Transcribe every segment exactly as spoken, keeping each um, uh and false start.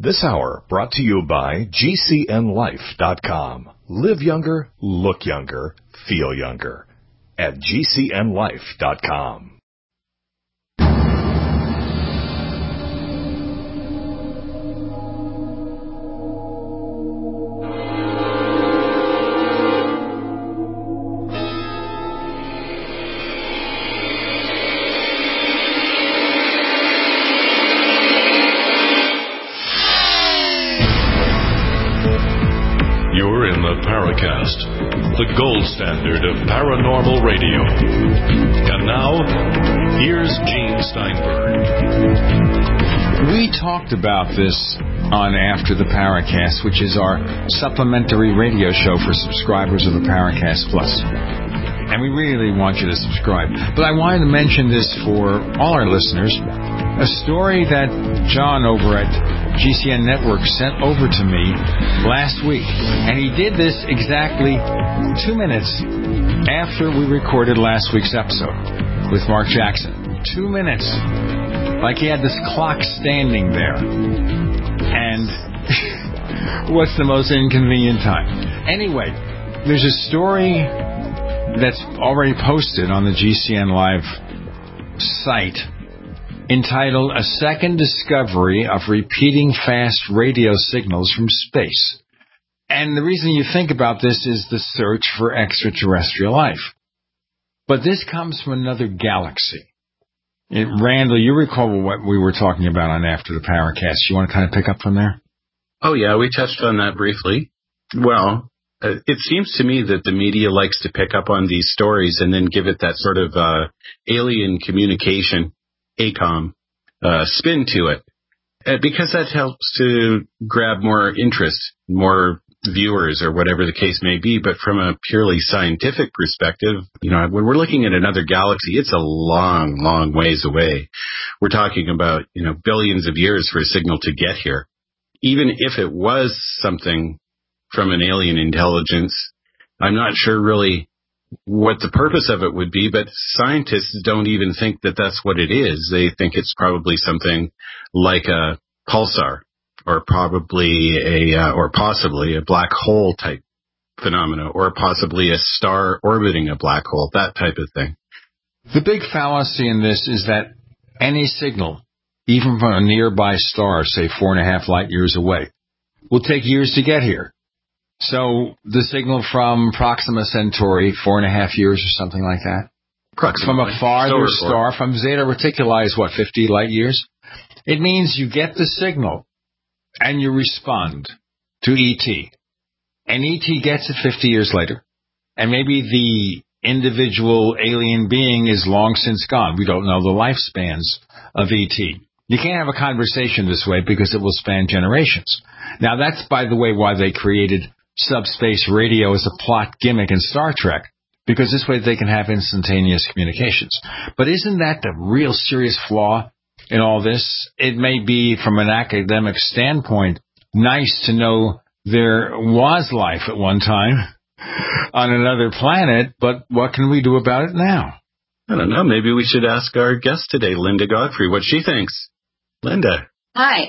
This hour brought to you by G C N life dot com. Live younger, look younger, feel younger at G C N life dot com. Paracast, the gold standard of paranormal radio. And now, here's Gene Steinberg. We talked about this on After the Paracast, which is our supplementary radio show for subscribers of the Paracast Plus. And we really want you to subscribe. But I wanted to mention this for all our listeners, a story that John over at G C N Network sent over to me last week. And he did this exactly two minutes after we recorded last week's episode with Mark Jackson. Two minutes. Like he had this clock standing there. And what's the most inconvenient time? Anyway, there's a story that's already posted on the G C N Live site entitled A Second Discovery of Repeating Fast Radio Signals from Space. And the reason you think about this is the search for extraterrestrial life. But this comes from another galaxy. It, Randall, you recall what we were talking about on After the Paracast. You want to kind of pick up from there? Oh, yeah, we touched on that briefly. Well, uh, it seems to me that the media likes to pick up on these stories and then give it that sort of uh, alien communication A COM uh, spin to it, uh, because that helps to grab more interest, more viewers, or whatever the case may be. But from a purely scientific perspective, you know, when we're looking at another galaxy, it's a long, long ways away. We're talking about, you know, billions of years for a signal to get here. Even if it was something from an alien intelligence, I'm not sure really what the purpose of it would be, but scientists don't even think that that's what it is. They think it's probably something like a pulsar, or probably a, uh, or possibly a black hole type phenomena, or possibly a star orbiting a black hole, that type of thing. The big fallacy in this is that any signal, even from a nearby star, say four and a half light years away, will take years to get here. So the signal from Proxima Centauri, four and a half years or something like that. From a farther star, from Zeta Reticuli is what, fifty light years? It means you get the signal and you respond to E T. And E T gets it fifty years later. And maybe the individual alien being is long since gone. We don't know the lifespans of E T. You can't have a conversation this way because it will span generations. Now, that's, by the way, why they created subspace radio as a plot gimmick in Star Trek, because this way they can have instantaneous communications. But isn't that the real serious flaw in all this? It may be, from an academic standpoint, nice to know there was life at one time on another planet, but what can we do about it now? I don't know. Maybe we should ask our guest today, Linda Godfrey, what she thinks. Linda. Hi.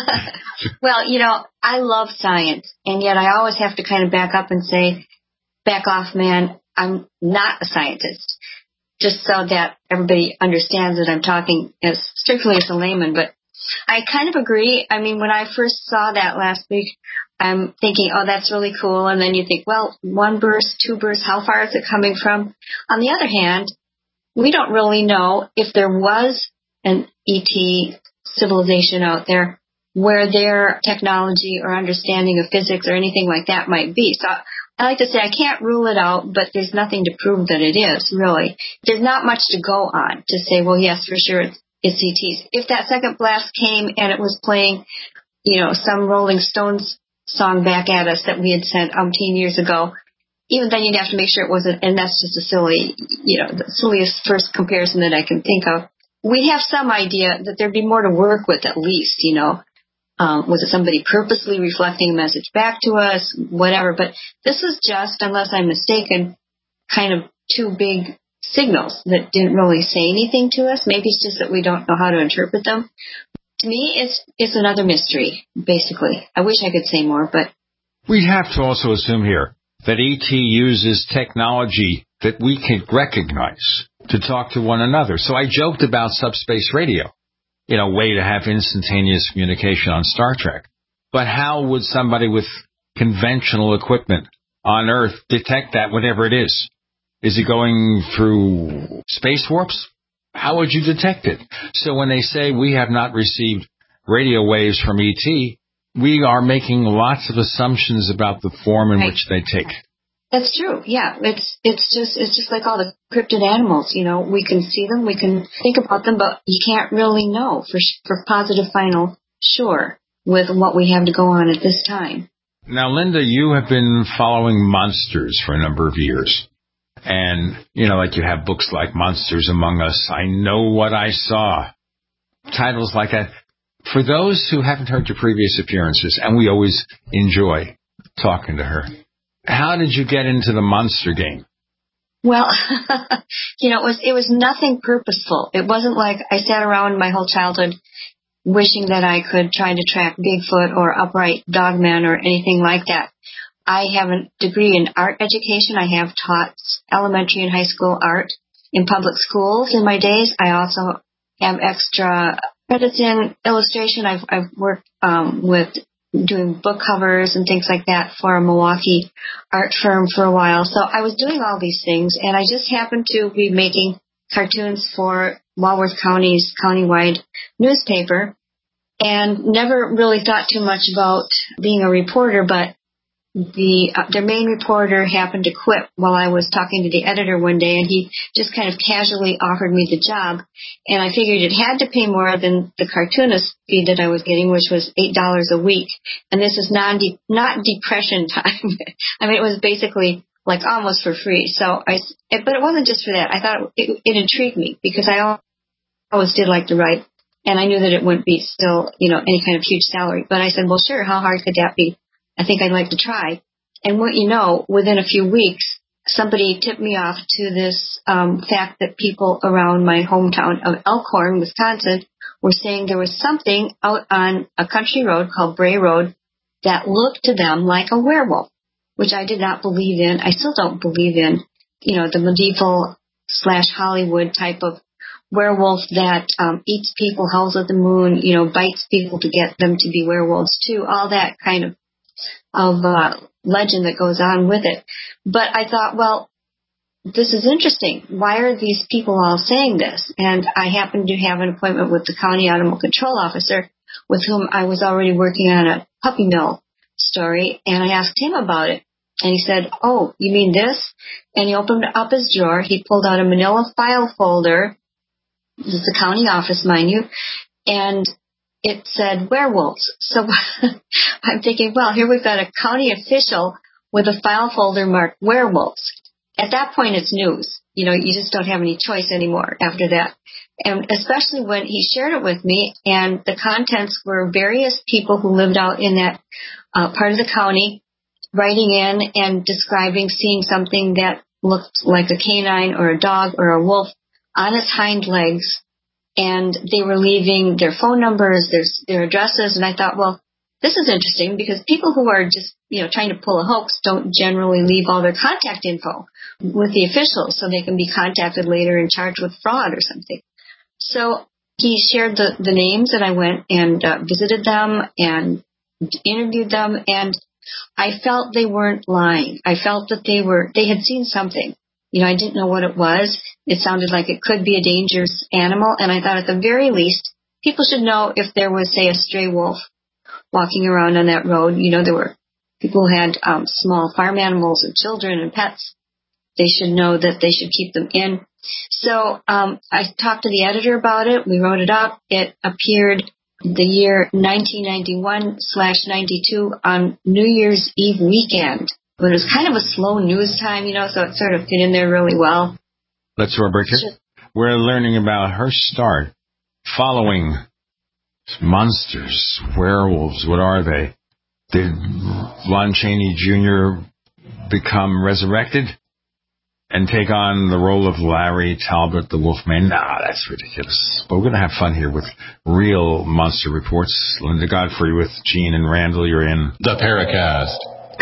Well, you know, I love science, and yet I always have to kind of back up and say, back off, man, I'm not a scientist. Just so that everybody understands that I'm talking as strictly as a layman. But I kind of agree. I mean, when I first saw that last week, I'm thinking, oh, that's really cool. And then you think, well, one burst, two bursts, how far is it coming from? On the other hand, we don't really know if there was an E T civilization out there where their technology or understanding of physics or anything like that might be. So I like to say I can't rule it out, but there's nothing to prove that it is, really. There's not much to go on to say, well, yes, for sure it's, it's E Ts. If that second blast came and it was playing, you know, some Rolling Stones song back at us that we had sent umpteen years ago, even then you'd have to make sure it wasn't, and that's just a silly, you know, the silliest first comparison that I can think of. We have some idea that there'd be more to work with at least, you know. Um, was it somebody purposely reflecting a message back to us, whatever. But this is just, unless I'm mistaken, kind of two big signals that didn't really say anything to us. Maybe it's just that we don't know how to interpret them. to me, it's it's another mystery, basically. I wish I could say more, but... We have to also assume here that E T uses technology that we can recognize to talk to one another. So I joked about subspace radio, you know, way to have instantaneous communication on Star Trek. But how would somebody with conventional equipment on Earth detect that, whatever it is? Is it going through space warps? How would you detect it? So when they say we have not received radio waves from E T, we are making lots of assumptions about the form in right. which they take. That's true. Yeah, it's it's just it's just like all the cryptid animals. You know, we can see them, we can think about them, but you can't really know for for positive final sure with what we have to go on at this time. Now, Linda, you have been following monsters for a number of years. And, you know, like you have books like Monsters Among Us, I Know What I Saw, titles like that. For those who haven't heard your previous appearances, and we always enjoy talking to her, how did you get into the monster game? Well, you know, it was it was nothing purposeful. It wasn't like I sat around my whole childhood wishing that I could try to track Bigfoot or upright dogmen or anything like that. I have a degree in art education. I have taught elementary and high school art in public schools in my days. I also have extra credits in illustration. I've, I've worked um, with doing book covers and things like that for a Milwaukee art firm for a while. So I was doing all these things, and I just happened to be making cartoons for Walworth County's countywide newspaper and never really thought too much about being a reporter, but The uh, their main reporter happened to quit while I was talking to the editor one day, and he just kind of casually offered me the job. And I figured it had to pay more than the cartoonist fee that I was getting, which was eight dollars a week. And this is non not depression time. I mean, it was basically like almost for free. So I, it, but it wasn't just for that. I thought it, it intrigued me because I always did like to write, and I knew that it wouldn't be still, you know, any kind of huge salary. But I said, well, sure, how hard could that be? I think I'd like to try. And what you know, within a few weeks, somebody tipped me off to this um, fact that people around my hometown of Elkhorn, Wisconsin, were saying there was something out on a country road called Bray Road that looked to them like a werewolf, which I did not believe in. I still don't believe in, you know, the medieval slash Hollywood type of werewolf that um, eats people, howls at the moon, you know, bites people to get them to be werewolves too, all that kind of of uh, legend that goes on with it. But I thought, well, this is interesting. Why are these people all saying this? And I happened to have an appointment with the county animal control officer with whom I was already working on a puppy mill story, and I asked him about it. And he said, oh, you mean this? And he opened up his drawer. He pulled out a manila file folder. This is the county office, mind you. And it said werewolves. So I'm thinking, well, here we've got a county official with a file folder marked werewolves. At that point, it's news. You know, you just don't have any choice anymore after that. And especially when he shared it with me, and the contents were various people who lived out in that uh, part of the county writing in and describing seeing something that looked like a canine or a dog or a wolf on its hind legs. And they were leaving their phone numbers, their, their addresses, and I thought, well, this is interesting because people who are just, you know, trying to pull a hoax don't generally leave all their contact info with the officials so they can be contacted later and charged with fraud or something. So he shared the, the names, and I went and uh, visited them and interviewed them, and I felt they weren't lying. I felt that they were, they had seen something. You know, I didn't know what it was. It sounded like it could be a dangerous animal, and I thought at the very least, people should know if there was, say, a stray wolf walking around on that road. You know, there were people who had um, small farm animals and children and pets. They should know that they should keep them in. So um, I talked to the editor about it. We wrote it up. It appeared the year nineteen ninety-one slash ninety-two on New Year's Eve weekend. But it was kind of a slow news time, you know, so it sort of fit in there really well. Let's go break it. We're learning about her start following monsters, werewolves. What are they? Did Lon Chaney Junior become resurrected? and take on the role of Larry Talbot, the Wolfman. Nah, that's ridiculous. But we're going to have fun here with real monster reports. Linda Godfrey with Gene and Randall, you're in The Paracast.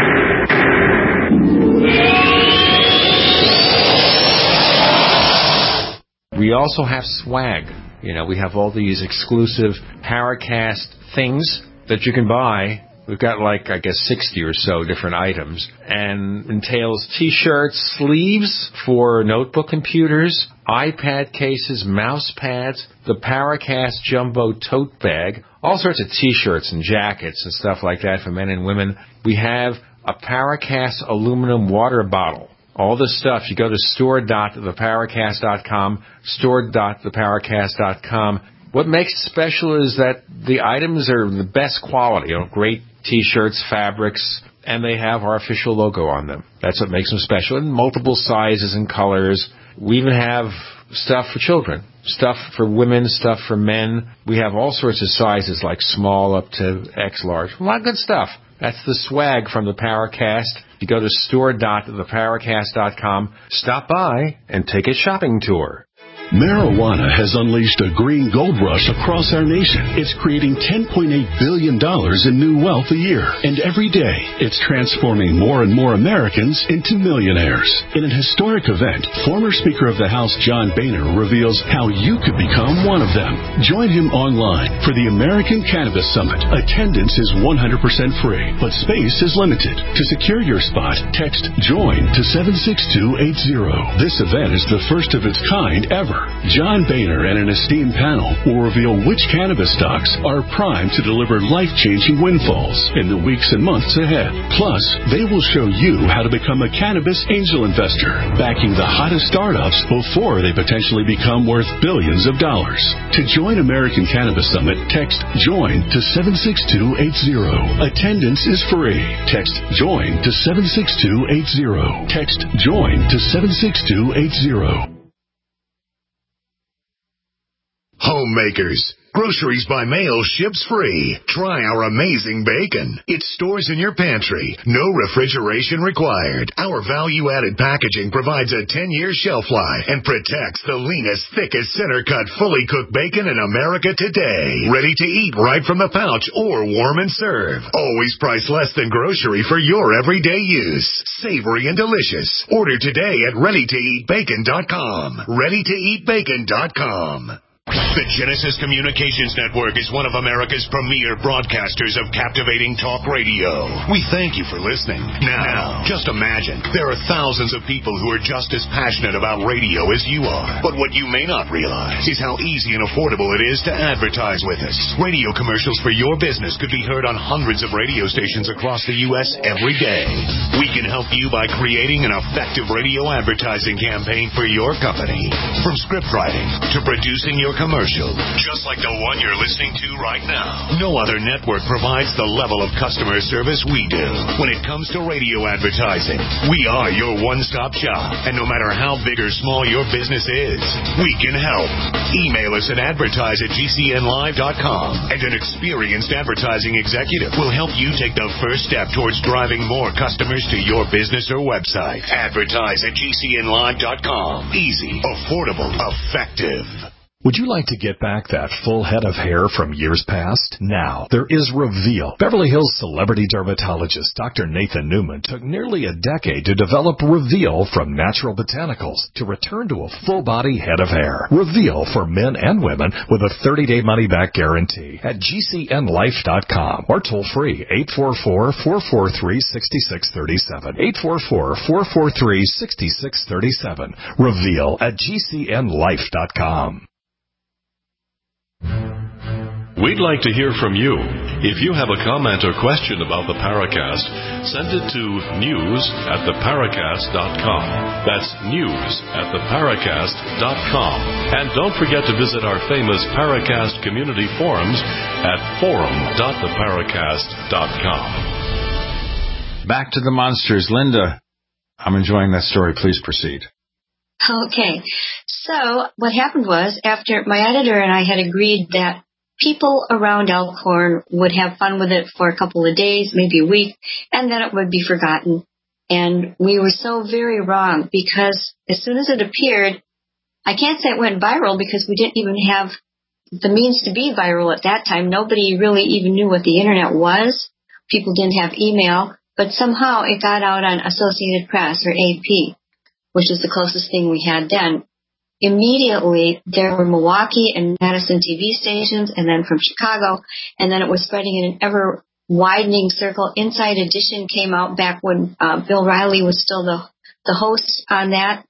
We also have swag. You know, we have all these exclusive Paracast things that you can buy. We've got like, I guess, sixty or so different items, and entails T-shirts, sleeves for notebook computers, iPad cases, mouse pads, the Paracast Jumbo Tote Bag, all sorts of T-shirts and jackets and stuff like that for men and women. We have a Paracast aluminum water bottle. All this stuff, you go to store dot the paracast dot com, store dot the paracast dot com. What makes it special is that the items are the best quality, you know, great T-shirts, fabrics, and they have our official logo on them. That's what makes them special, in multiple sizes and colors. We even have stuff for children, stuff for women, stuff for men. We have all sorts of sizes, like small up to X large. A lot of good stuff. That's the swag from the Paracast. You go to store dot the paracast dot com, stop by, and take a shopping tour. Marijuana has unleashed a green gold rush across our nation. It's creating ten point eight billion dollars in new wealth a year. And every day, it's transforming more and more Americans into millionaires. In an historic event, former Speaker of the House John Boehner reveals how you could become one of them. Join him online for the American Cannabis Summit. Attendance is one hundred percent free, but space is limited. To secure your spot, text JOIN to seven six two eight zero. This event is the first of its kind ever. John Boehner and an esteemed panel will reveal which cannabis stocks are primed to deliver life-changing windfalls in the weeks and months ahead. Plus, they will show you how to become a cannabis angel investor, backing the hottest startups before they potentially become worth billions of dollars. To join American Cannabis Summit, text JOIN to seven six two eight zero. Attendance is free. Text JOIN to seven six two eight zero. Text JOIN to seven six two eight zero. Homemakers. Groceries by mail ships free. Try our amazing bacon. It stores in your pantry. No refrigeration required. Our value-added packaging provides a ten-year shelf life and protects the leanest, thickest, center-cut, fully cooked bacon in America today. Ready to eat right from the pouch or warm and serve. Always priced less than grocery for your everyday use. Savory and delicious. Order today at ready to eat bacon dot com. ready to eat bacon dot com. The Genesis Communications Network is one of America's premier broadcasters of captivating talk radio. We thank you for listening. Now, just imagine, there are thousands of people who are just as passionate about radio as you are. But what you may not realize is how easy and affordable it is to advertise with us. Radio commercials for your business could be heard on hundreds of radio stations across the U S every day. We can help you by creating an effective radio advertising campaign for your company. From script writing to producing your commercial, just like the one you're listening to right now. No other network provides the level of customer service we do. When it comes to radio advertising, we are your one-stop shop. And no matter how big or small your business is, we can help. Email us at advertise at G C N live dot com, and an experienced advertising executive will help you take the first step towards driving more customers to your business or website. Advertise at G C N live dot com. Easy, affordable, effective. Would you like to get back that full head of hair from years past? Now, there is Reveal. Beverly Hills celebrity dermatologist Doctor Nathan Newman took nearly a decade to develop Reveal from natural botanicals to return to a full-body head of hair. Reveal for men and women with a thirty-day money-back guarantee at G C N life dot com or toll-free eight four four, four four three, six six three seven. eight four four, four four three, six six three seven. Reveal at G C N life dot com. We'd like to hear from you. If you have a comment or question about the Paracast, send it to news at the paracast dot com. That's news at the paracast dot com. And don't forget to visit our famous Paracast community forums at forum dot the paracast dot com. Back to the monsters. Linda, I'm enjoying that story. Please proceed. Okay. So what happened was, after my editor and I had agreed that people around Elkhorn would have fun with it for a couple of days, maybe a week, and then it would be forgotten. And we were so very wrong because as soon as it appeared, I can't say it went viral because we didn't even have the means to be viral at that time. Nobody really even knew what the internet was. People didn't have email, but somehow it got out on Associated Press or A P, which is the closest thing we had then. Immediately, there were Milwaukee and Madison T V stations, and then from Chicago, and then it was spreading in an ever widening circle. Inside Edition came out back when uh, Bill Riley was still the, the host on that.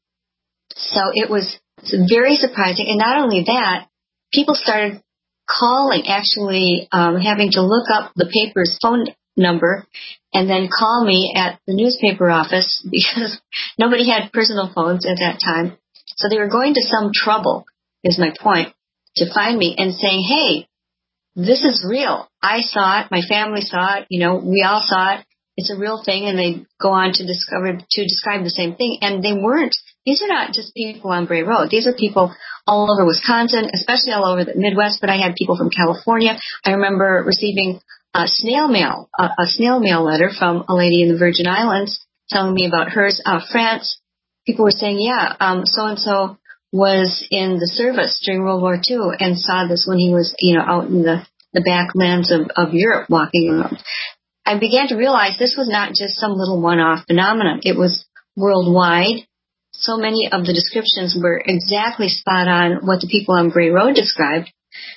So it was very surprising. And not only that, people started calling, actually um, having to look up the paper's phone number and then call me at the newspaper office because nobody had personal phones at that time. So they were going to some trouble, is my point, to find me and saying, hey, this is real. I saw it. My family saw it. You know, we all saw it. It's a real thing. And they go on to discover, to describe the same thing. And they weren't. These are not just people on Bray Road. These are people all over Wisconsin, especially all over the Midwest. But I had people from California. I remember receiving a snail mail, a, a snail mail letter from a lady in the Virgin Islands telling me about hers. Uh, France, people were saying, yeah, um, so-and-so was in the service during World War Two and saw this when he was, you know, out in the, the backlands of, of Europe walking around. I began to realize this was not just some little one-off phenomenon. It was worldwide. So many of the descriptions were exactly spot on what the people on Bray Road described.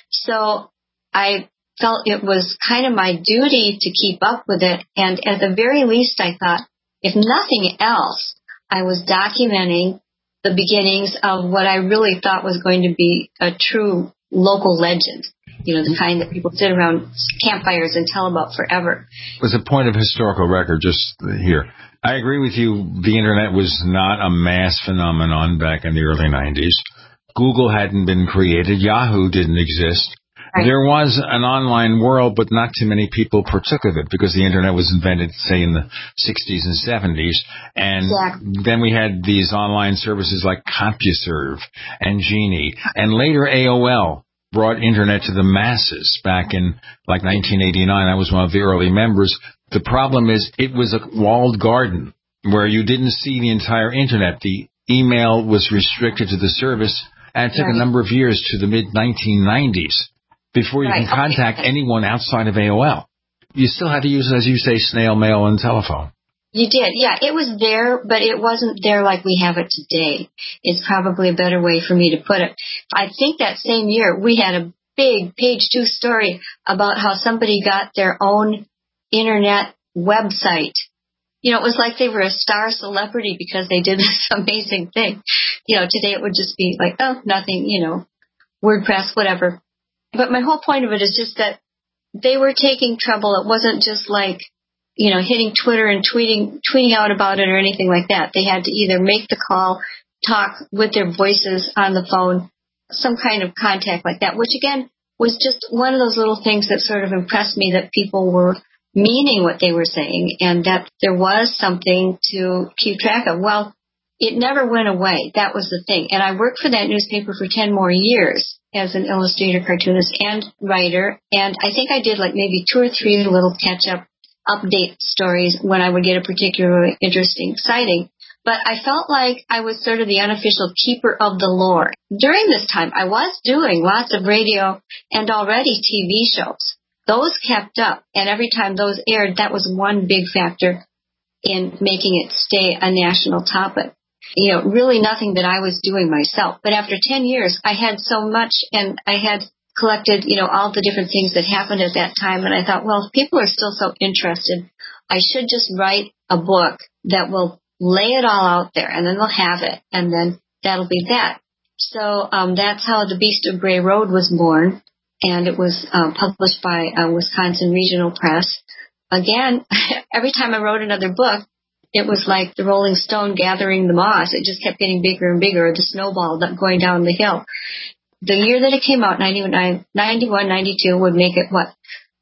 So I felt it was kind of my duty to keep up with it. And at the very least, I thought, if nothing else, I was documenting the beginnings of what I really thought was going to be a true local legend. You know, the kind that people sit around campfires and tell about forever. As a point of historical record, just here, I agree with you. The internet was not a mass phenomenon back in the early nineties. Google hadn't been created. Yahoo didn't exist. Right. There was an online world, but not too many people partook of it because the internet was invented, say, in the sixties and seventies. And exactly. Then we had these online services like CompuServe and Genie, and later A O L brought internet to the masses back in like nineteen eighty-nine. I was one of the early members. The problem is it was a walled garden where you didn't see the entire internet. The email was restricted to the service, and it took right. a number of years to the mid nineteen nineties before you right. can contact okay. anyone outside of A O L. You still had to use, as you say, snail mail and telephone. You did, yeah. It was there, but it wasn't there like we have it today. It's probably a better way for me to put it. I think that same year we had a big page two story about how somebody got their own internet website. You know, it was like they were a star celebrity because they did this amazing thing. You know, today it would just be like, oh, nothing, you know, WordPress, whatever. But my whole point of it is just that they were taking trouble. It wasn't just like, you know, hitting Twitter and tweeting, tweeting out about it or anything like that. They had to either make the call, talk with their voices on the phone, some kind of contact like that, which again was just one of those little things that sort of impressed me, that people were meaning what they were saying and that there was something to keep track of. Well, it never went away. That was the thing. And I worked for that newspaper for ten more years as an illustrator, cartoonist, and writer. And I think I did like maybe two or three little catch-up update stories when I would get a particularly interesting sighting. But I felt like I was sort of the unofficial keeper of the lore. During this time, I was doing lots of radio and already T V shows. Those kept up, and every time those aired, that was one big factor in making it stay a national topic. You know, really nothing that I was doing myself. But after ten years, I had so much, and I had collected, you know, all the different things that happened at that time. And I thought, well, if people are still so interested, I should just write a book that will lay it all out there, and then they'll have it, and then that'll be that. So um, that's how The Beast of Bray Road was born, and it was uh, published by uh, Wisconsin Regional Press. Again, every time I wrote another book, it was like the Rolling Stone gathering the moss. It just kept getting bigger and bigger, the snowball going down the hill. The year that it came out, ninety-one, ninety-two, would make it, what,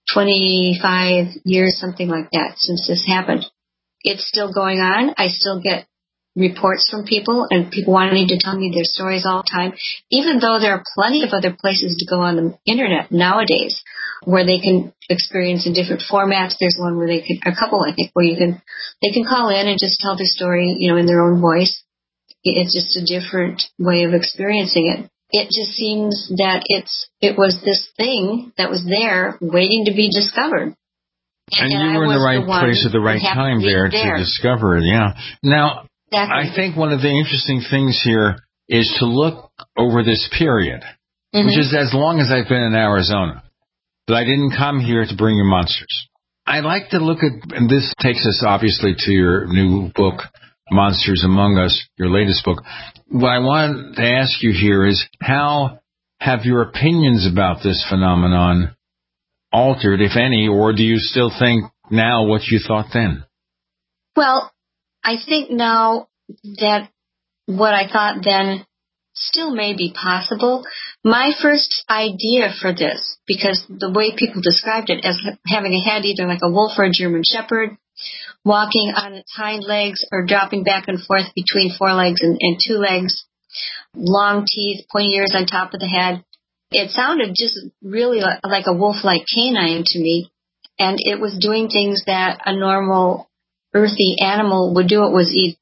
twenty-five years, something like that, since this happened. It's still going on. I still get reports from people, and people wanting to tell me their stories all the time, even though there are plenty of other places to go on the internet nowadays. where they can experience in different formats. There's one where they can, a couple, I think, where you can, they can call in and just tell their story, you know, in their own voice. It's just a different way of experiencing it. It just seems that it's, it was this thing that was there waiting to be discovered. And, and you were in the right the place at the right time there, there to discover it, yeah. Now, exactly. I think one of the interesting things here is to look over this period, mm-hmm. which is as long as I've been in Arizona. But I didn't come here to bring you monsters. I like to look at, and this takes us obviously to your new book, Monsters Among Us, your latest book. What I want to ask you here is, how have your opinions about this phenomenon altered, if any, or do you still think now what you thought then? Well, I think now that what I thought then still may be possible. My first idea for this, because the way people described it as having a head either like a wolf or a German shepherd, walking on its hind legs or dropping back and forth between four legs and, and two legs, long teeth, pointy ears on top of the head. It sounded just really like, like a wolf-like canine to me, and it was doing things that a normal earthy animal would do. It was eat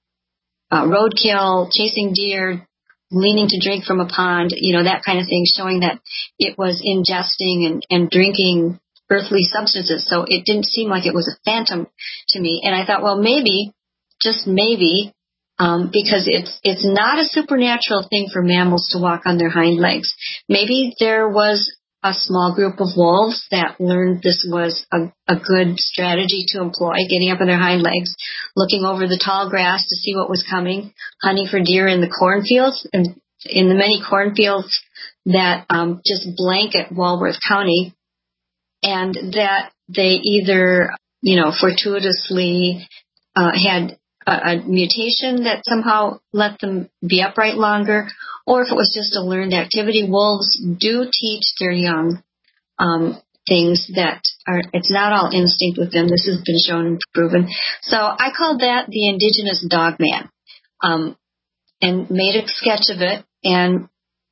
uh, roadkill, chasing deer, leaning to drink from a pond, you know, that kind of thing, showing that it was ingesting and, and drinking earthly substances. So it didn't seem like it was a phantom to me. And I thought, well, maybe, just maybe, um, because it's it's not a supernatural thing for mammals to walk on their hind legs. Maybe there was a small group of wolves that learned this was a, a good strategy to employ, getting up on their hind legs, looking over the tall grass to see what was coming, hunting for deer in the cornfields, and in the many cornfields that um, just blanket Walworth County, and that they either, you know, fortuitously uh, had a, a mutation that somehow let them be upright longer, or if it was just a learned activity. Wolves do teach their young um, things that are, it's not all instinct with them. This has been shown and proven. So I called that the indigenous dog man, um, and made a sketch of it. And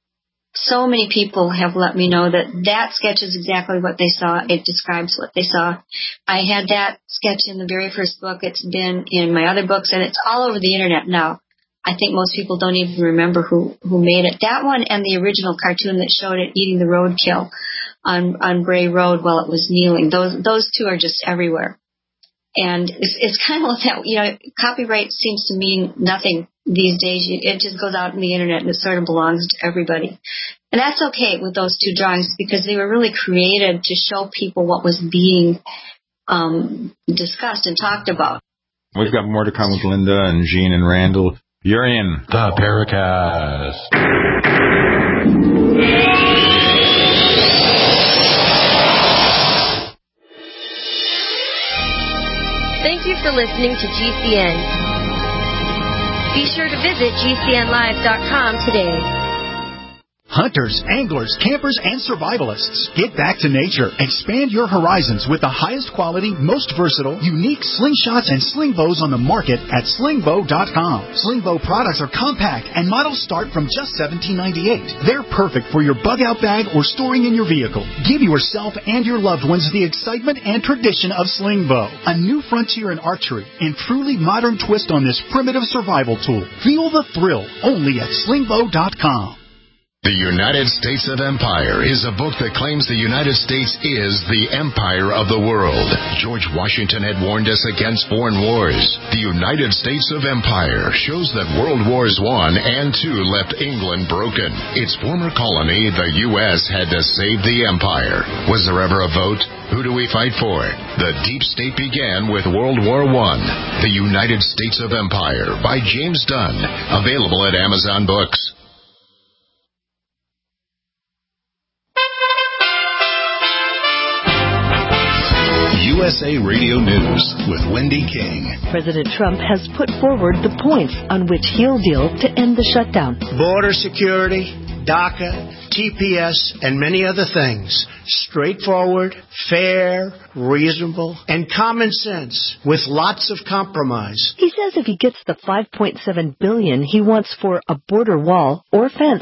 so many people have let me know that that sketch is exactly what they saw. It describes what they saw. I had that sketch in the very first book. It's been in my other books, and it's all over the internet now. I think most people don't even remember who, who made it. That one and the original cartoon that showed it eating the roadkill on, on Bray Road while it was kneeling. Those, those two are just everywhere. And it's, it's kind of like that, you know, copyright seems to mean nothing these days. It just goes out on the internet and it sort of belongs to everybody. And that's okay with those two drawings because they were really created to show people what was being um, discussed and talked about. We've got more to come with Linda and Jean and Randall. You're in the Paracast. Thank you for listening to G C N. Be sure to visit G C N live dot com today. Hunters, anglers, campers, and survivalists. Get back to nature. Expand your horizons with the highest quality, most versatile, unique slingshots and sling bows on the market at sling bow dot com. Sling bow products are compact and models start from just seventeen ninety-eight. They're perfect for your bug out bag or storing in your vehicle. Give yourself and your loved ones the excitement and tradition of sling bow. A new frontier in archery and truly modern twist on this primitive survival tool. Feel the thrill only at sling bow dot com. The United States of Empire is a book that claims the United States is the empire of the world. George Washington had warned us against foreign wars. The United States of Empire shows that World Wars One and Two left England broken. Its former colony, the U S, had to save the empire. Was there ever a vote? Who do we fight for? The Deep State began with World War One. The United States of Empire by James Dunn. Available at Amazon Books. U S A Radio News with Wendy King. President Trump has put forward the points on which he'll deal to end the shutdown. Border security, DACA, T P S, and many other things. Straightforward, fair, reasonable, and common sense with lots of compromise. He says if he gets the five point seven billion dollars he wants for a border wall or fence,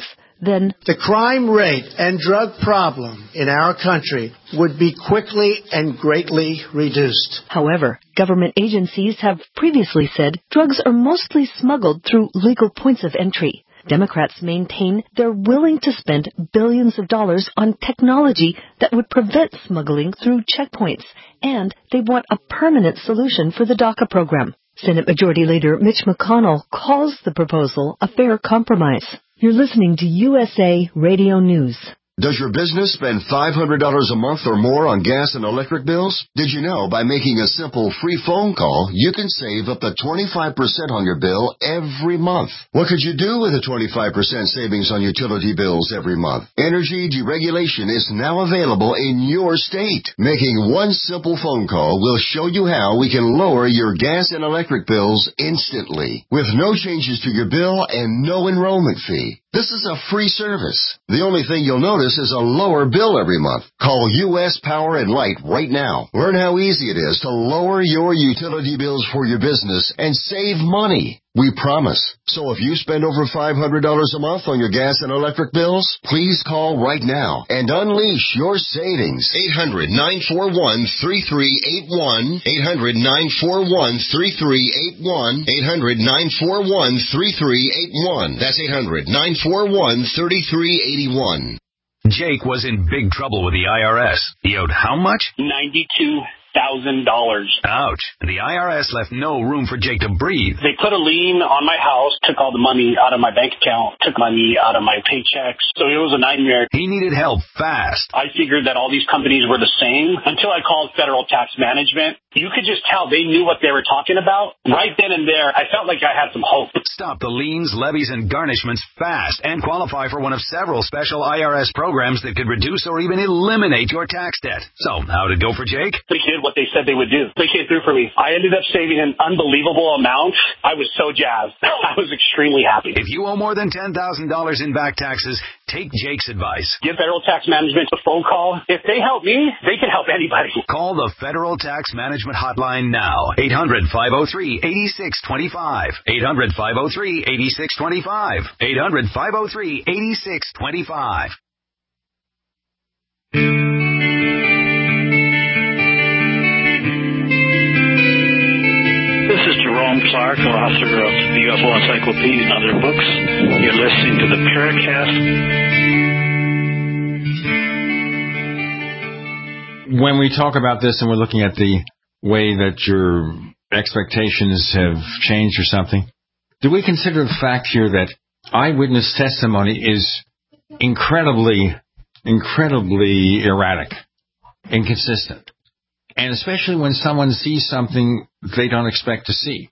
then the crime rate and drug problem in our country would be quickly and greatly reduced. However, government agencies have previously said drugs are mostly smuggled through legal points of entry. Democrats maintain they're willing to spend billions of dollars on technology that would prevent smuggling through checkpoints, and they want a permanent solution for the DACA program. Senate Majority Leader Mitch McConnell calls the proposal a fair compromise. You're listening to U S A Radio News. Does your business spend five hundred dollars a month or more on gas and electric bills? Did you know by making a simple free phone call, you can save up to twenty-five percent on your bill every month? What could you do with a twenty-five percent savings on utility bills every month? Energy deregulation is now available in your state. Making one simple phone call will show you how we can lower your gas and electric bills instantly, with no changes to your bill and no enrollment fee. This is a free service. The only thing you'll notice is a lower bill every month. Call U S Power and Light right now. Learn how easy it is to lower your utility bills for your business and save money. We promise. So if you spend over five hundred dollars a month on your gas and electric bills, please call right now and unleash your savings. eight hundred, nine four one, three three eight one. eight hundred, nine four one, three three eight one. eight hundred, nine four one, three three eight one. That's eight hundred, nine four one, three three eight one. Jake was in big trouble with the I R S. He owed how much? ninety-two thousand dollars. Ouch. The I R S left no room for Jake to breathe. They put a lien on my house, took all the money out of my bank account, took money out of my paychecks. So it was a nightmare. He needed help fast. I figured that all these companies were the same until I called Federal Tax Management. You could just tell they knew what they were talking about. Right then and there, I felt like I had some hope. Stop the liens, levies, and garnishments fast and qualify for one of several special I R S programs that could reduce or even eliminate your tax debt. So, how'd it go for Jake? They did what they said they would do. They came through for me. I ended up saving an unbelievable amount. I was so jazzed. I was extremely happy. If you owe more than ten thousand dollars in back taxes, take Jake's advice. Give Federal Tax Management a phone call. If they help me, they can help anybody. Call the Federal Tax Management Hotline now. eight hundred, five oh three, eight six two five. eight hundred, five oh three, eight six two five. eight hundred, five oh three, eight six two five. This is Jerome Clark, author of the U F O Encyclopedia and other books. You're listening to the Paracast. When we talk about this and we're looking at the way that your expectations have changed or something, do we consider the fact here that eyewitness testimony is incredibly, incredibly erratic, inconsistent? And especially when someone sees something they don't expect to see.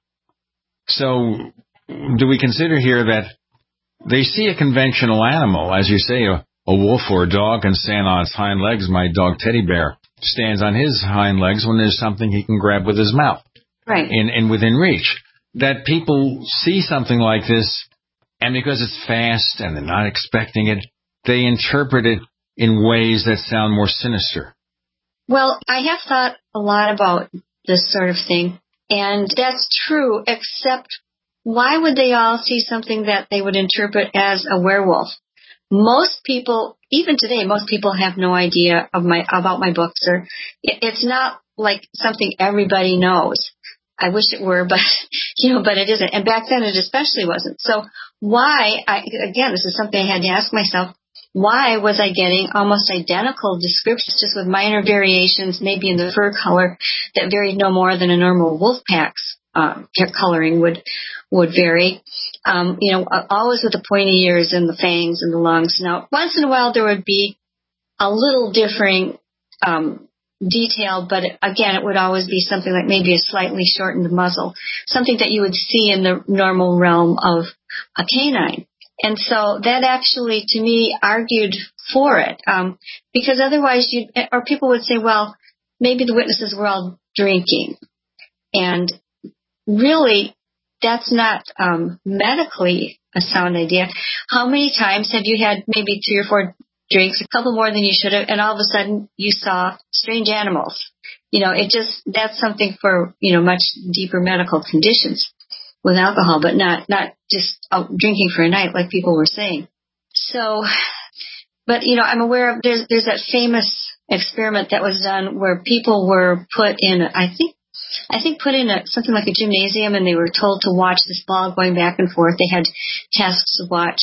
So, do we consider here that they see a conventional animal, as you say, a, a wolf or a dog can stand on its hind legs. My dog Teddy Bear stands on his hind legs when there's something he can grab with his mouth. Right. And, and within reach. That people see something like this, and because it's fast and they're not expecting it, they interpret it in ways that sound more sinister. Well, I have thought a lot about this sort of thing, and that's true, except why would they all see something that they would interpret as a werewolf? Most people, even today, most people have no idea of my about my books, or it's not like something everybody knows. I wish it were, but you know, but it isn't. And back then, it especially wasn't. So why? I, again, this is something I had to ask myself. Why was I getting almost identical descriptions, just with minor variations, maybe in the fur color, that varied no more than a normal wolf pack's um, coloring would would vary? Um, you know, always with the pointy ears and the fangs and the long snout. Once in a while, there would be a little differing um, detail, but again, it would always be something like maybe a slightly shortened muzzle, something that you would see in the normal realm of a canine. And so that actually, to me, argued for it, um, because otherwise, you or people would say, well, maybe the witnesses were all drinking, and really, that's not um, medically a sound idea. How many times have you had maybe three or four drinks, a couple more than you should have, and all of a sudden you saw strange animals? You know, it just that's something for you know much deeper medical conditions with alcohol, but not not just out drinking for a night like people were saying. So, but, you know, I'm aware of, there's, there's that famous experiment that was done where people were put in, I think, I think put in a, something like a gymnasium, and they were told to watch this ball going back and forth. They had tasks to watch.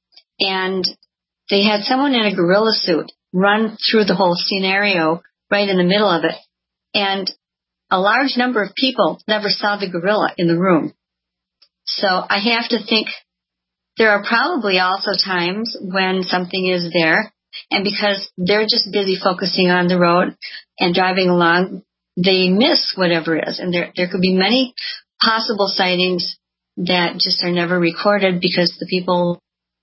And they had someone in a gorilla suit run through the whole scenario right in the middle of it. And a large number of people never saw the gorilla in the room. So I have to think there are probably also times when something is there, and because they're just busy focusing on the road and driving along, they miss whatever is. And there there could be many possible sightings that just are never recorded because the people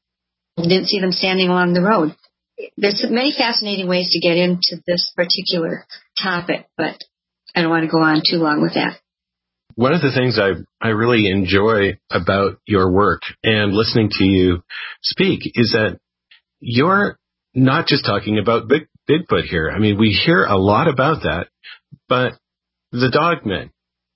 didn't see them standing along the road. There's many fascinating ways to get into this particular topic, but I don't want to go on too long with that. One of the things I I really enjoy about your work and listening to you speak is that you're not just talking about Big, Bigfoot here. I mean, we hear a lot about that, but the dogmen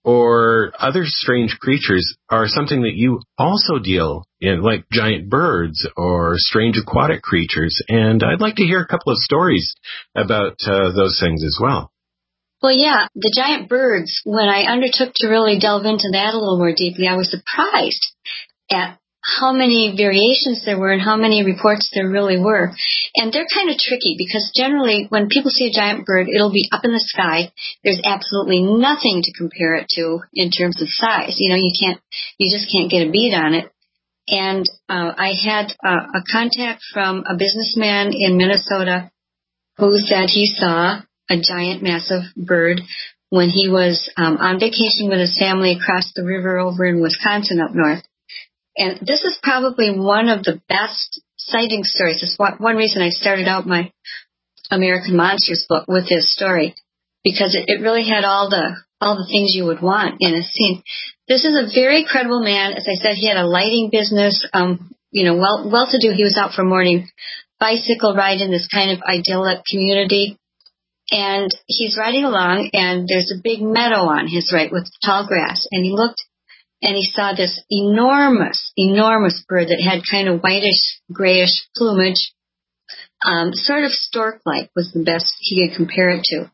or other strange creatures are something that you also deal in, like giant birds or strange aquatic creatures. And I'd like to hear a couple of stories about uh, those things as well. Well, yeah, the giant birds, when I undertook to really delve into that a little more deeply, I was surprised at how many variations there were and how many reports there really were. And they're kind of tricky because generally when people see a giant bird, it'll be up in the sky. There's absolutely nothing to compare it to in terms of size. You know, you can't, you just can't get a bead on it. And uh, I had uh, a contact from a businessman in Minnesota who said he saw a giant, massive bird when he was um, on vacation with his family across the river over in Wisconsin up north. And this is probably one of the best sighting stories. It's one reason I started out my American Monsters book with this story, because it, it really had all the all the things you would want in a scene. This is a very credible man. As I said, he had a lighting business, um, you know, well well to do. He was out for a morning bicycle ride in this kind of idyllic community. And he's riding along, and there's a big meadow on his right with tall grass. And he looked, and he saw this enormous, enormous bird that had kind of whitish, grayish plumage, um, sort of stork-like was the best he could compare it to.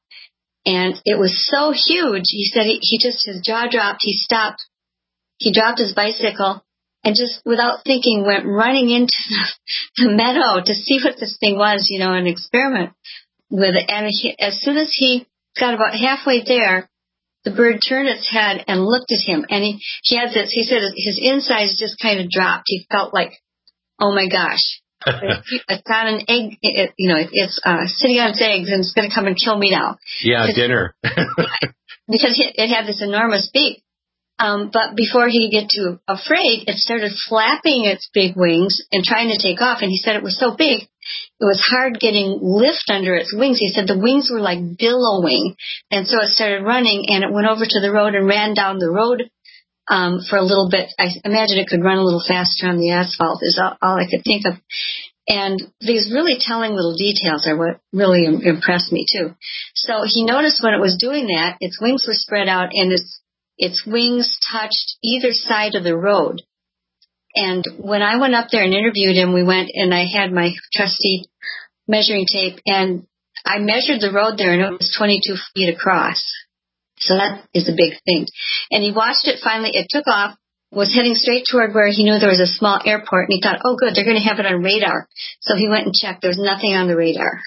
And it was so huge, he said he, he just, his jaw dropped, he stopped, he dropped his bicycle, and just without thinking went running into the, the meadow to see what this thing was, you know, an experiment with it. And he, as soon as he got about halfway there, the bird turned its head and looked at him. And he, he had this, he said his insides just kind of dropped. He felt like, oh my gosh, it's on an egg, it, you know, it, it's uh, sitting on its eggs and it's going to come and kill me now. Yeah, dinner. Because it, it had this enormous beak. Um, but before he could get too afraid, it started flapping its big wings and trying to take off. And he said it was so big, it was hard getting lift under its wings. He said the wings were like billowing. And so it started running, and it went over to the road and ran down the road um, for a little bit. I imagine it could run a little faster on the asphalt is all, all I could think of. And these really telling little details are what really impressed me, too. So he noticed when it was doing that, its wings were spread out, and its its wings touched either side of the road. And when I went up there and interviewed him, we went and I had my trusty measuring tape, and I measured the road there, and it was twenty-two feet across. So that is a big thing. And he watched it finally. It took off, was heading straight toward where he knew there was a small airport, and he thought, oh, good, they're going to have it on radar. So he went and checked. There was nothing on the radar.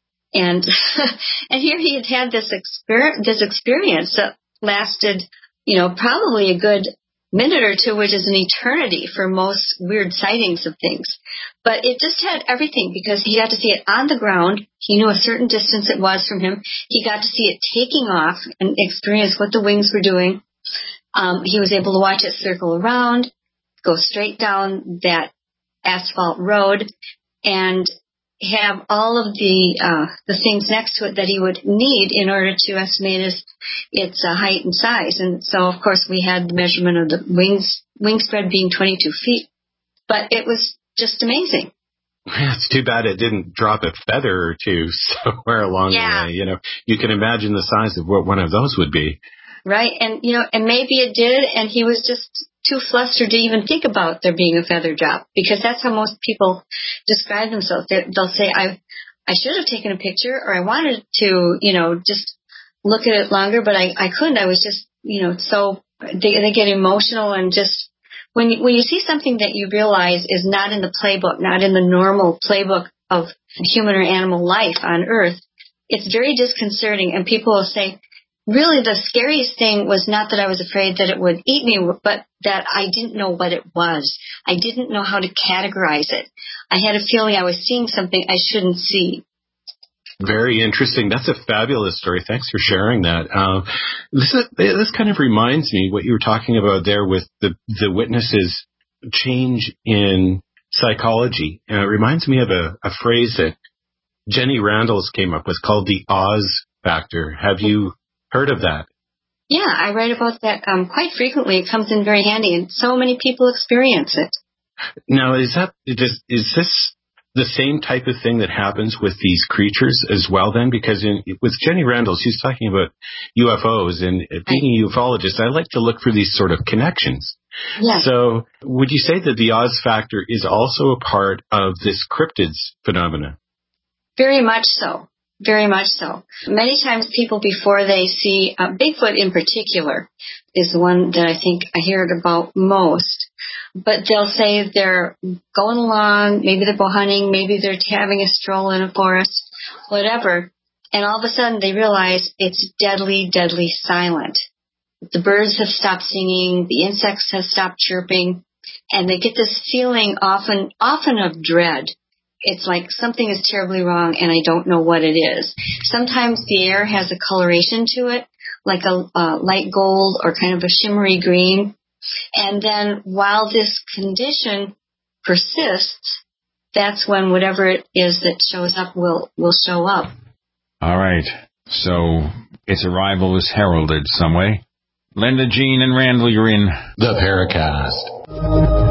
And and here he had had this, exper- this experience that lasted, you know, probably a good minute or two, which is an eternity for most weird sightings of things. But it just had everything, because he got to see it on the ground. He knew a certain distance it was from him. He got to see it taking off and experience what the wings were doing. Um, he was able to watch it circle around, go straight down that asphalt road, and have all of the uh, the things next to it that he would need in order to estimate its, its uh, height and size. And so, of course, we had the measurement of the wings, wing spread being twenty-two feet. But it was just amazing. It's too bad it didn't drop a feather or two somewhere along yeah. the way. You know, you can imagine the size of what one of those would be. Right. And, you know, and maybe it did, and he was just too flustered to even think about there being a feather drop, because that's how most people describe themselves. They, they'll say, I I should have taken a picture, or I wanted to, you know, just look at it longer, but I, I couldn't. I was just, you know, so they, they get emotional, and just when you, when you see something that you realize is not in the playbook, not in the normal playbook of human or animal life on Earth, it's very disconcerting. And people will say, really, the scariest thing was not that I was afraid that it would eat me, but that I didn't know what it was. I didn't know how to categorize it. I had a feeling I was seeing something I shouldn't see. Very interesting. That's a fabulous story. Thanks for sharing that. Uh, this is, this kind of reminds me what you were talking about there with the, the witnesses' change in psychology. Uh, it reminds me of a, a phrase that Jenny Randles came up with called the Oz factor. Have you heard of that? Yeah, I write about that um, quite frequently. It comes in very handy, and so many people experience it. Now, is that is, is this the same type of thing that happens with these creatures as well then? Because in, with Jenny Randles, she's talking about U F Os, and being a ufologist, I like to look for these sort of connections. Yeah. So would you say that the Oz factor is also a part of this cryptids phenomena? Very much so. Very much so. Many times people, before they see, uh, Bigfoot in particular is the one that I think I hear about most, but they'll say they're going along, maybe they're bow hunting, maybe they're having a stroll in a forest, whatever, and all of a sudden they realize it's deadly, deadly silent. The birds have stopped singing, the insects have stopped chirping, and they get this feeling often, often of dread. It's like something is terribly wrong and I don't know what it is. Sometimes the air has a coloration to it, like a uh, light gold or kind of a shimmery green. And then while this condition persists, that's when whatever it is that shows up will, will show up. All right. So its arrival is heralded some way. Linda, Jean, and Randall, you're in the Paracast.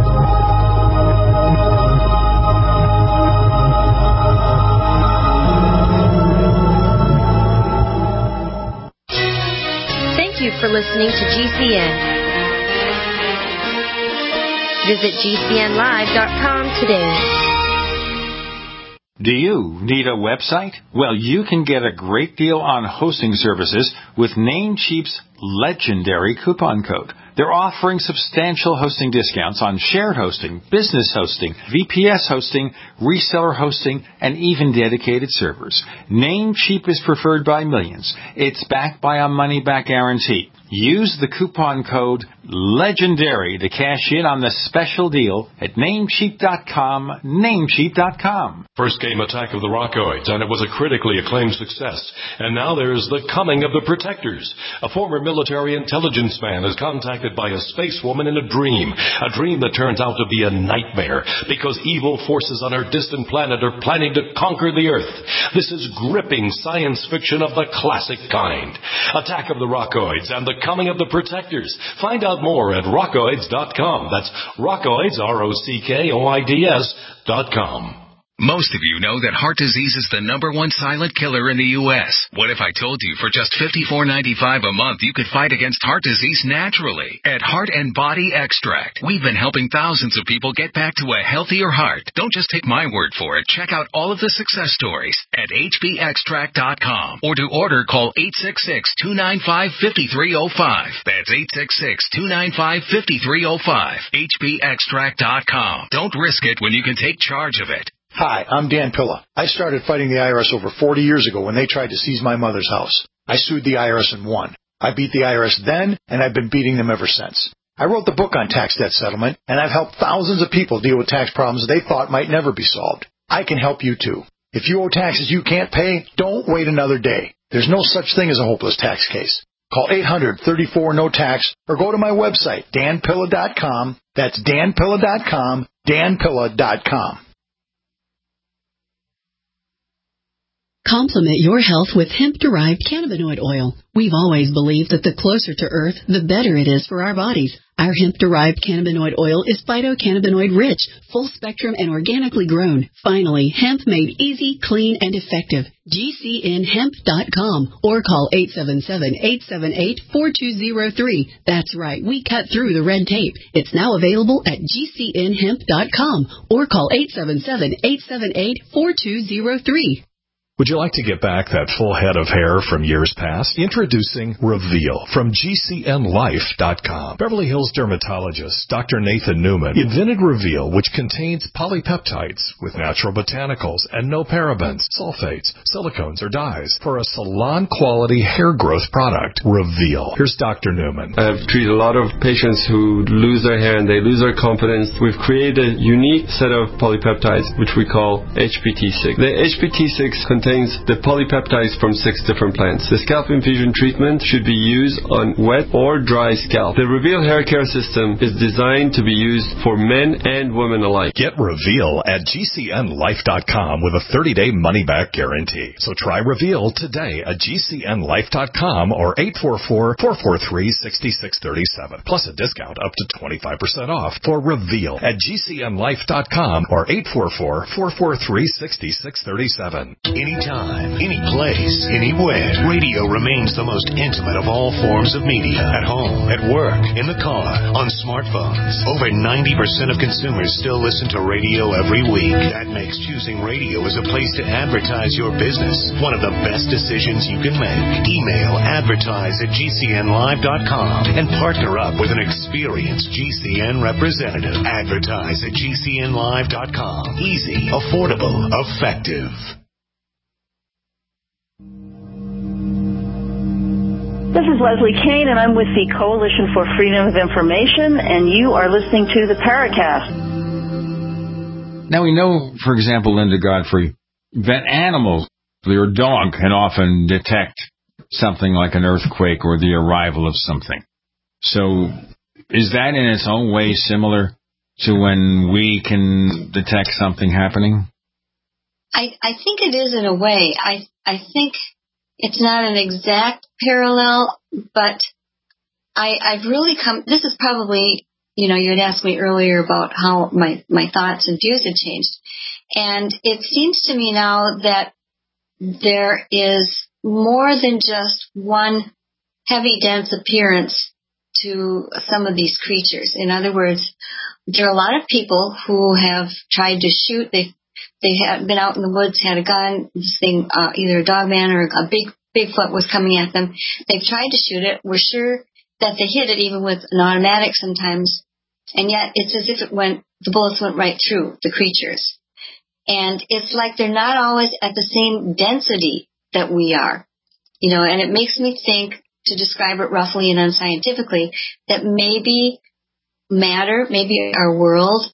Thank you for listening to G C N. Visit G C N live dot com today. Do you need a website? Well, you can get a great deal on hosting services with Namecheap's legendary coupon code. They're offering substantial hosting discounts on shared hosting, business hosting, V P S hosting, reseller hosting, and even dedicated servers. Namecheap is preferred by millions. It's backed by a money-back guarantee. Use the coupon code LEGENDARY to cash in on the special deal at Namecheap dot com, Namecheap dot com. First came Attack of the Rockoids, and it was a critically acclaimed success. And now there's The Coming of the Protectors. A former military intelligence man is contacted by a space woman in a dream, a dream that turns out to be a nightmare because evil forces on our distant planet are planning to conquer the Earth. This is gripping science fiction of the classic kind. Attack of the Rockoids and The Coming of the Protectors. Find out more at rockoids dot com. That's Rockoids, R O C K O I D S dot com. Most of you know that heart disease is the number one silent killer in the U S What if I told you for just fifty-four ninety-five a month you could fight against heart disease naturally? At Heart and Body Extract, we've been helping thousands of people get back to a healthier heart. Don't just take my word for it. Check out all of the success stories at H B extract dot com, or to order, call eight six six, two nine five, five three zero five. That's eight six six, two nine five, five three zero five. H B extract dot com. Don't risk it when you can take charge of it. Hi, I'm Dan Pilla. I started fighting the I R S over forty years ago when they tried to seize my mother's house. I sued the I R S and won. I beat the I R S then, and I've been beating them ever since. I wrote the book on tax debt settlement, and I've helped thousands of people deal with tax problems they thought might never be solved. I can help you too. If you owe taxes you can't pay, don't wait another day. There's no such thing as a hopeless tax case. Call eight hundred, thirty-four, no tax, or go to my website, dan pilla dot com. That's dan pilla dot com, dan pilla dot com. Complement your health with hemp-derived cannabinoid oil. We've always believed that the closer to Earth, the better it is for our bodies. Our hemp-derived cannabinoid oil is phytocannabinoid-rich, full-spectrum, and organically grown. Finally, hemp made easy, clean, and effective. G C N hemp dot com or call eight seven seven, eight seven eight, four two zero three. That's right, we cut through the red tape. It's now available at G C N hemp dot com or call eight seven seven, eight seven eight, four two zero three. Would you like to get back that full head of hair from years past? Introducing Reveal from G C N life dot com. Beverly Hills dermatologist Doctor Nathan Newman invented Reveal, which contains polypeptides with natural botanicals and no parabens, sulfates, silicones, or dyes for a salon-quality hair growth product. Reveal. Here's Doctor Newman. I've treated a lot of patients who lose their hair and they lose their confidence. We've created a unique set of polypeptides, which we call H P T six. The H P T six contains the polypeptides from six different plants. The scalp infusion treatment should be used on wet or dry scalp. The Reveal hair care system is designed to be used for men and women alike. Get Reveal at G C N life dot com with a thirty-day money-back guarantee. So try Reveal today at G C N life dot com or eight four four, four four three, six six three seven. Plus a discount up to twenty-five percent off for Reveal at G C N life dot com or eight four four, four four three, six six three seven. Anytime, any place, anywhere, radio remains the most intimate of all forms of media. At home, at work, in the car, on smartphones. Over ninety percent of consumers still listen to radio every week. That makes choosing radio as a place to advertise your business one of the best decisions you can make. Email advertise at G C N live dot com and partner up with an experienced G C N representative. Advertise at G C N live dot com. Easy, affordable, effective. This is Leslie Kane, and I'm with the Coalition for Freedom of Information, and you are listening to the Paracast. Now, we know, for example, Linda Godfrey, that animals, your dog, can often detect something like an earthquake or the arrival of something. So is that in its own way similar to when we can detect something happening? I, I think it is in a way. I I think it's not an exact parallel, but I, I've really come, this is probably, you know, you had asked me earlier about how my, my thoughts and views had changed. And it seems to me now that there is more than just one heavy, dense appearance to some of these creatures. In other words, there are a lot of people who have tried to shoot. They They had been out in the woods, had a gun, this thing, uh, either a dog man or a big Bigfoot was coming at them. They've tried to shoot it. We're sure that they hit it even with an automatic sometimes. And yet it's as if it went, the bullets went right through the creatures. And it's like they're not always at the same density that we are. You know, and it makes me think, to describe it roughly and unscientifically, that maybe matter, maybe our world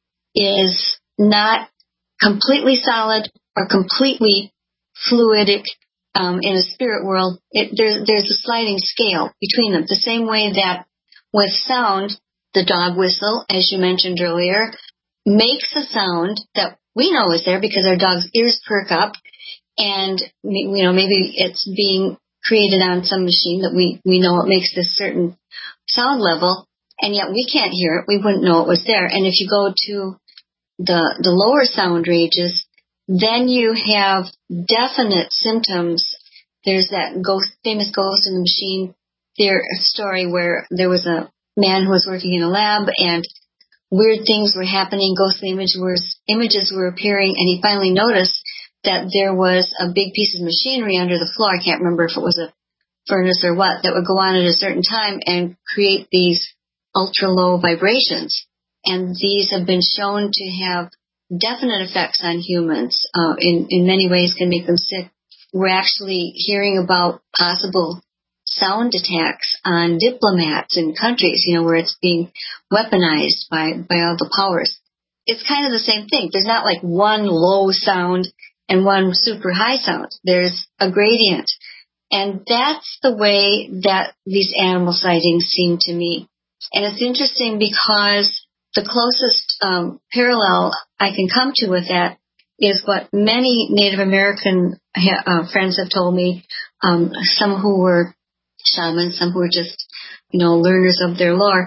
is not completely solid or completely fluidic. Um, in a spirit world, it, there's, there's a sliding scale between them. The same way that with sound, the dog whistle, as you mentioned earlier, makes a sound that we know is there because our dog's ears perk up, and you know maybe it's being created on some machine that we, we know it makes this certain sound level, and yet we can't hear it. We wouldn't know it was there. And if you go to the the lower sound ranges, then you have definite symptoms. There's that ghost, famous Ghost in the Machine theory, story where there was a man who was working in a lab and weird things were happening, ghostly images were, images were appearing, and he finally noticed that there was a big piece of machinery under the floor. I can't remember if it was a furnace or what, that would go on at a certain time and create these ultra-low vibrations. And these have been shown to have definite effects on humans. Uh, in, in many ways can make them sick. We're actually hearing about possible sound attacks on diplomats in countries, you know, where it's being weaponized by, by all the powers. It's kind of the same thing. There's not like one low sound and one super high sound. There's a gradient. And that's the way that these animal sightings seem to me. And it's interesting because the closest um, parallel I can come to with that is what many Native American ha- uh, friends have told me, um, some who were shamans, some who were just, you know, learners of their lore.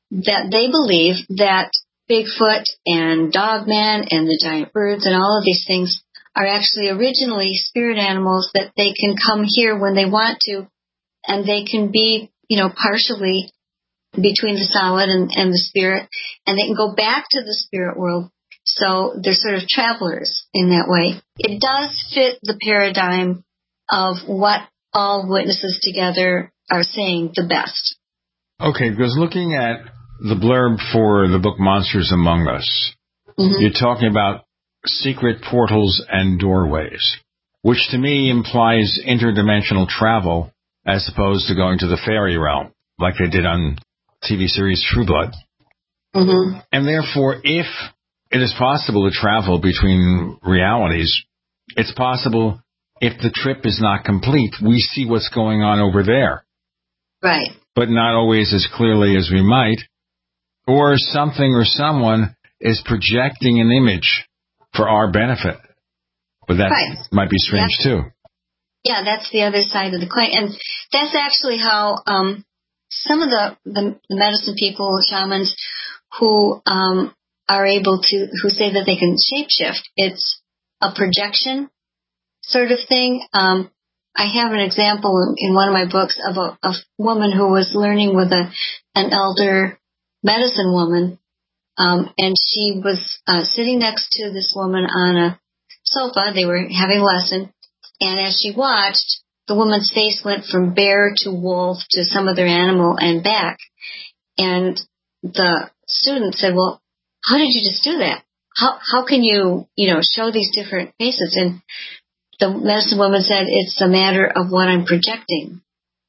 that they believe that Bigfoot and Dogman and the giant birds and all of these things are actually originally spirit animals, that they can come here when they want to, and they can be, you know, partially between the solid and, and the spirit, and they can go back to the spirit world. So they're sort of travelers in that way. It does fit the paradigm of what all witnesses together are saying the best. Okay, because looking at the blurb for the book Monsters Among Us, mm-hmm. you're talking about secret portals and doorways, which to me implies interdimensional travel as opposed to going to the fairy realm, like they did on T V series True Blood. Mm-hmm. And therefore, if it is possible to travel between realities, it's possible if the trip is not complete, we see what's going on over there. Right. But not always as clearly as we might. Or something or someone is projecting an image for our benefit. But that right. might be strange, that's, too. Yeah, that's the other side of the coin. And that's actually how um, some of the, the, the medicine people, shamans, who um, are able to, who say that they can shapeshift, it's a projection sort of thing. Um, I have an example in, in one of my books of a, a woman who was learning with a an elder medicine woman, um, and she was uh, sitting next to this woman on a sofa. They were having a lesson, and as she watched, the woman's face went from bear to wolf to some other animal and back. And the student said, "Well, how did you just do that? How how can you you know show these different faces?" And the medicine woman said, "It's a matter of what I'm projecting."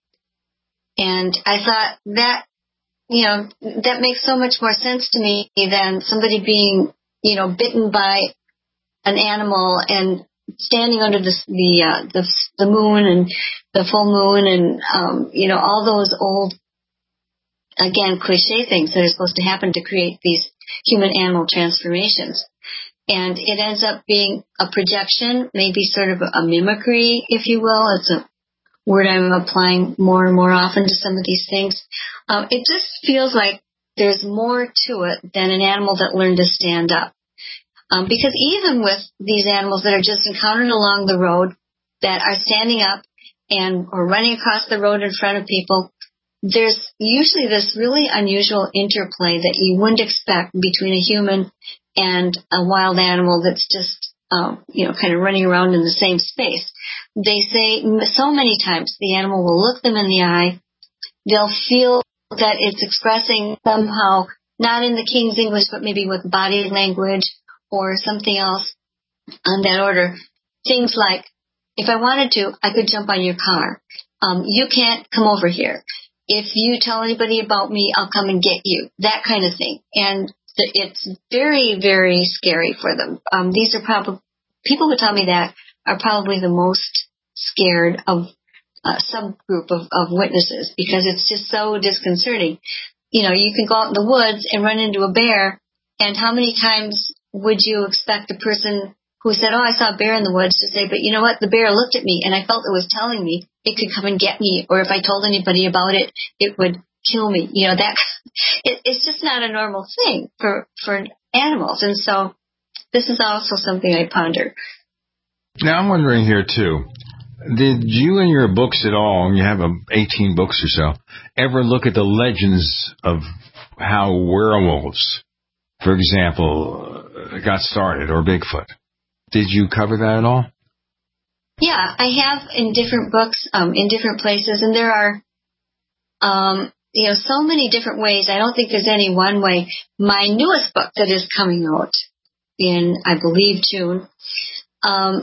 And I thought that, you know, that makes so much more sense to me than somebody being, you know, bitten by an animal and standing under the the uh, the, the moon and the full moon and um, you know all those old, again, cliche things that are supposed to happen to create these human-animal transformations. And it ends up being a projection, maybe sort of a mimicry, if you will. It's a word I'm applying more and more often to some of these things. Um, it just feels like there's more to it than an animal that learned to stand up. Um, because even with these animals that are just encountered along the road, that are standing up and or running across the road in front of people, there's usually this really unusual interplay that you wouldn't expect between a human and a wild animal that's just, um, you know, kind of running around in the same space. They say so many times the animal will look them in the eye. They'll feel that it's expressing somehow, not in the King's English, but maybe with body language or something else on that order. Things like, if I wanted to, I could jump on your car. Um, you can't come over here. If you tell anybody about me, I'll come and get you. That kind of thing. And it's very, very scary for them. Um, these are probably, people who tell me that are probably the most scared of a subgroup of, of witnesses, because it's just so disconcerting. You know, you can go out in the woods and run into a bear, and how many times would you expect a person who said, "Oh, I saw a bear in the woods," to say, "But you know what? The bear looked at me and I felt it was telling me it could come and get me, or if I told anybody about it, it would kill me." You know, that it, it's just not a normal thing for, for animals. And so this is also something I ponder. Now, I'm wondering here, too, did you in your books at all, and you have um, eighteen books or so, ever look at the legends of how werewolves, for example, got started, or Bigfoot? Did you cover that at all? Yeah, I have in different books, um, in different places, and there are, um, you know, so many different ways. I don't think there's any one way. My newest book that is coming out in, I believe, June, um,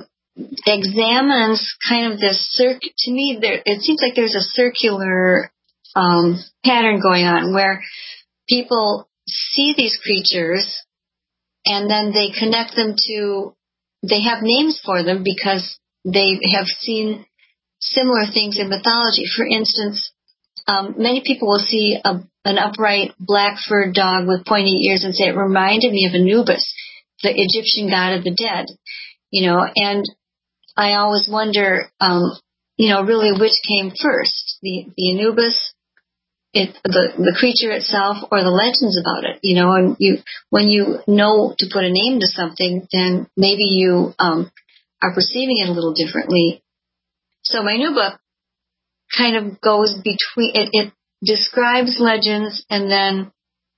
examines kind of this circ. To me, there it seems like there's a circular um, pattern going on where people see these creatures and then they connect them to. They have names for them because they have seen similar things in mythology. For instance, um, many people will see a, an upright black furred dog with pointy ears and say it reminded me of Anubis, the Egyptian god of the dead. You know, and I always wonder, um, you know, really which came first, the, the Anubis it the the creature itself or the legends about it. You know, and you when you know to put a name to something, then maybe you um, are perceiving it a little differently. So my new book kind of goes between it, it describes legends and then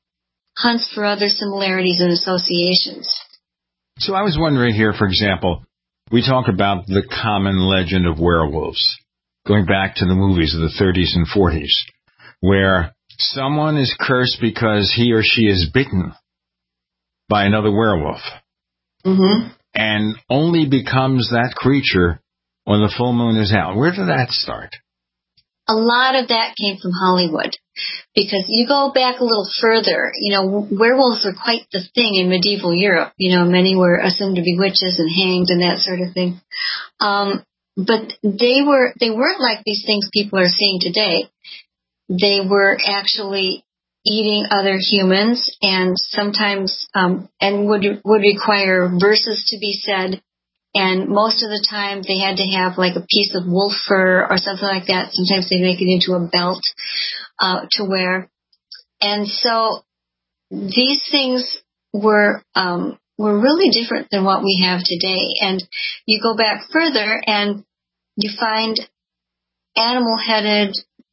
hunts for other similarities and associations. So I was wondering here, for example, we talk about the common legend of werewolves, going back to the movies of the thirties and forties, where someone is cursed because he or she is bitten by another werewolf, mm-hmm. and only becomes that creature when the full moon is out. Where did that start? A lot of that came from Hollywood, because you go back a little further, you know, werewolves were quite the thing in medieval Europe. You know, many were assumed to be witches and hanged and that sort of thing. Um, but they were, they weren't like these things people are seeing today. They were actually eating other humans, and sometimes, um, and would, would require verses to be said. And most of the time they had to have like a piece of wolf fur or something like that. Sometimes they make it into a belt uh, to wear. And so these things were um, were really different than what we have today. And you go back further and you find animal-headed,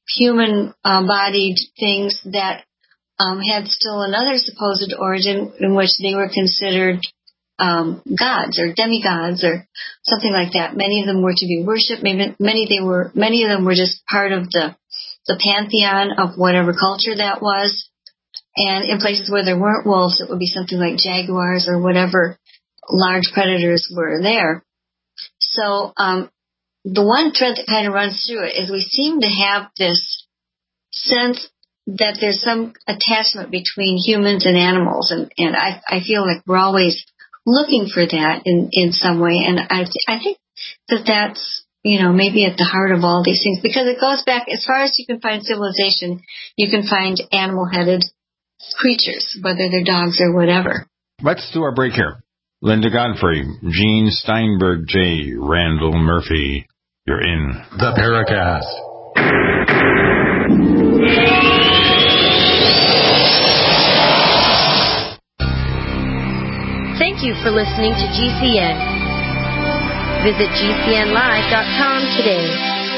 human-bodied things that um, had still another supposed origin in which they were considered Um, gods or demigods or something like that. Many of them were to be worshipped. Maybe many they were. Many of them were just part of the the pantheon of whatever culture that was. And in places where there weren't wolves, it would be something like jaguars or whatever large predators were there. So um, the one thread that kind of runs through it is we seem to have this sense that there's some attachment between humans and animals, and and I I feel like we're always looking for that in, in some way. And I, I think that that's, you know, maybe at the heart of all these things, because it goes back as far as you can find civilization, you can find animal-headed creatures, whether they're dogs or whatever. Let's do our break here. Linda Godfrey, Gene Steinberg, J. Randall Murphy, you're in the Paracast. Thank you for listening to G C N. Visit G C N live dot com today.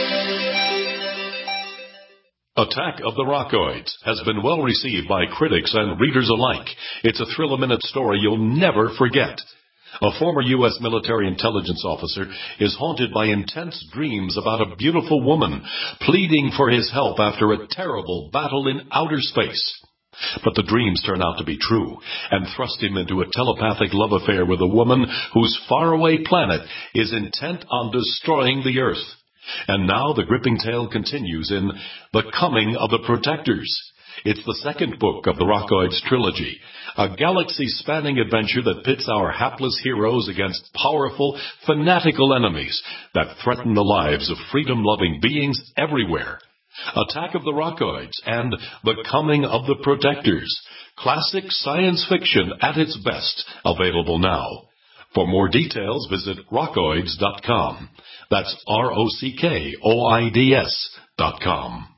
Attack of the Rockoids has been well received by critics and readers alike. It's a thrill-a-minute story you'll never forget. A former U S military intelligence officer is haunted by intense dreams about a beautiful woman pleading for his help after a terrible battle in outer space. But the dreams turn out to be true and thrust him into a telepathic love affair with a woman whose faraway planet is intent on destroying the Earth. And now the gripping tale continues in The Coming of the Protectors. It's the second book of the Rockoids trilogy, a galaxy-spanning adventure that pits our hapless heroes against powerful, fanatical enemies that threaten the lives of freedom-loving beings everywhere. Attack of the Rockoids and The Coming of the Protectors. Classic science fiction at its best. Available now. For more details, visit rockoids dot com. That's R O C K O I D S dot com.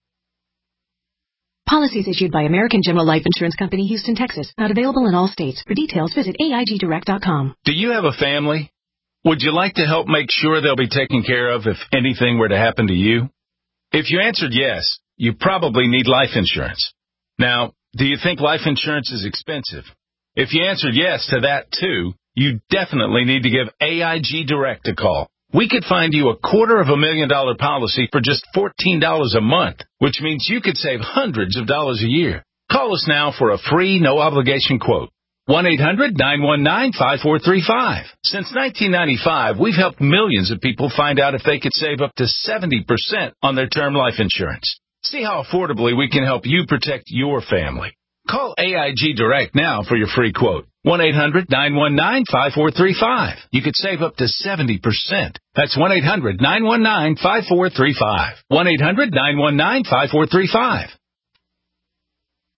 Policies issued by American General Life Insurance Company, Houston, Texas. Not available in all states. For details, visit A I G direct dot com. Do you have a family? Would you like to help make sure they'll be taken care of if anything were to happen to you? If you answered yes, you probably need life insurance. Now, do you think life insurance is expensive? If you answered yes to that too, you definitely need to give A I G Direct a call. We could find you a quarter of a million dollar policy for just fourteen dollars a month, which means you could save hundreds of dollars a year. Call us now for a free, no-obligation quote. one eight hundred nine one nine five four three five. Since nineteen ninety-five, we've helped millions of people find out if they could save up to seventy percent on their term life insurance. See how affordably we can help you protect your family. Call A I G Direct now for your free quote. one eight hundred nine one nine five four three five. You could save up to seventy percent. That's one eight hundred nine one nine five four three five. one eight hundred nine one nine five four three five.